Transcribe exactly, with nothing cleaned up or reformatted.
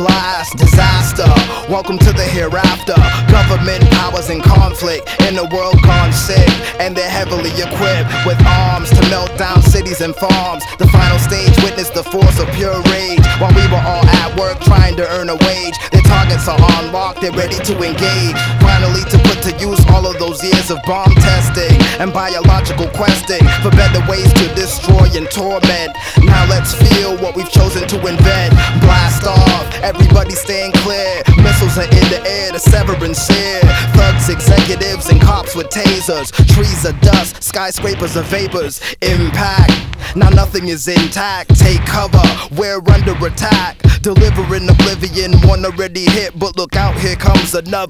blast, disaster. Welcome to the hereafter. Government powers in conflict in a world gone sick, and they're heavily equipped with arms to melt down cities and farms. The final stage witnessed the force of pure rage while we were all at work trying to earn a wage. Their targets are on lock, they're ready to engage. Finally to put to use all of those years of bomb testing and biological questing for better ways to destroy and torment. Now let's feel what we've chosen to invent. Blast off, everybody staying clear. Missiles are in the air, the sever and sear. Thugs, executives, and cops with tasers. Trees are dust, skyscrapers are vapors. Impact, now nothing is intact. Take cover, we're under attack. Delivering oblivion, one already hit, but look out, here comes another.